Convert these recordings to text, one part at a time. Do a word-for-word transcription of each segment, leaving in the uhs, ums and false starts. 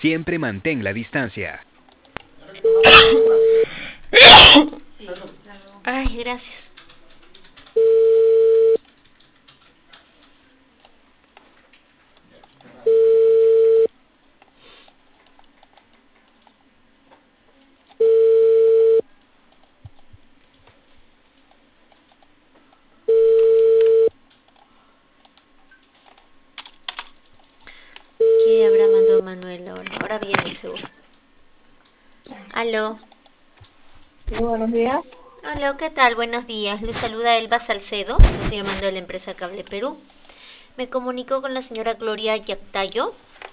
Siempre mantén la distancia. Ay, gracias. ¿Qué habrá mandado Manuel ahora? Ahora viene seguro. Aló. Sí, buenos días. Aló, ¿qué tal? Buenos días. Les saluda Elba Salcedo. Estoy llamando de la empresa Cable Perú. Me comunico con la señora Gloria Yactayo.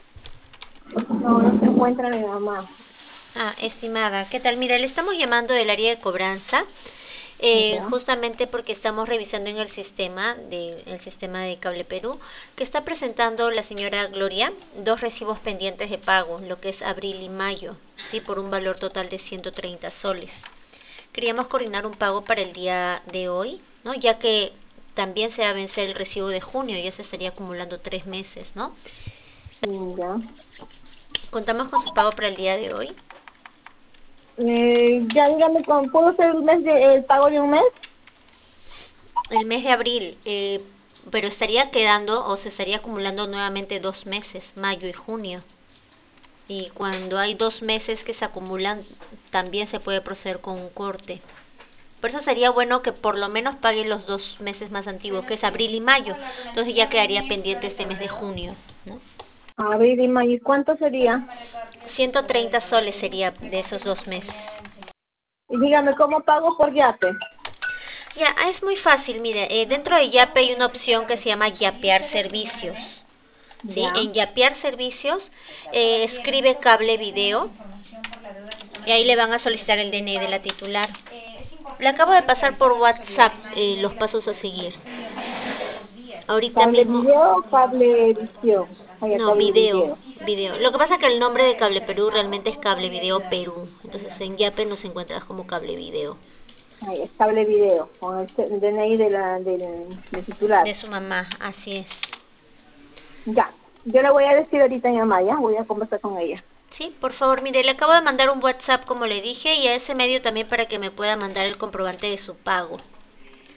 No, no se encuentra mi mamá. Ah, estimada, ¿qué tal? Mira, le estamos llamando del área de cobranza, eh, Ya. justamente porque estamos revisando en el sistema de, el sistema de Cable Perú, que está presentando la señora Gloria dos recibos pendientes de pago, lo que es abril y mayo, sí, por un valor total de ciento treinta soles. Queríamos coordinar un pago para el día de hoy, ¿no? Ya que también se va a vencer el recibo de junio, ya se estaría acumulando tres meses, ¿no? Mm, ya. Contamos con su pago para el día de hoy. Eh, ya dígame, ¿cómo puedo hacer el mes de, el pago de un mes? El mes de abril, eh, pero estaría quedando o se estaría acumulando nuevamente dos meses, mayo y junio. Y cuando hay dos meses que se acumulan, también se puede proceder con un corte. Por eso sería bueno que por lo menos pague los dos meses más antiguos, que es abril y mayo. Entonces ya quedaría pendiente este mes de junio, ¿no? Abril y mayo. ¿Y cuánto sería? ciento treinta soles sería de esos dos meses. Y dígame, ¿cómo pago por Yape? Ya, es muy fácil, mire, eh, dentro de Yape hay una opción que se llama Yapear Servicios. ¿Sí? Ya. En Yapear Servicios, eh, escribe cable video y ahí le van a solicitar el D N I de la titular. Le acabo de pasar por WhatsApp eh, los pasos a seguir. Ahorita ¿Cable mismo, video o cable visión? Oye, no, cable video, video. video. Lo que pasa es que el nombre de Cable Perú realmente es Cable Video Perú. Entonces en Yape nos encuentras como Cable Video. Ahí es cable video, con el C- D N I de la, del, del titular. De su mamá, así es. Ya. Yo le voy a decir ahorita a mi mamá, ya. Voy a conversar con ella. Sí, por favor, mire, le acabo de mandar un WhatsApp como le dije y a ese medio también para que me pueda mandar el comprobante de su pago.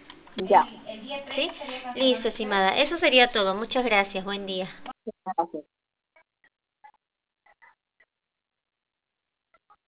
Ya. ¿Sí? Listo, estimada. Eso sería todo. Muchas gracias. Buen día. Gracias.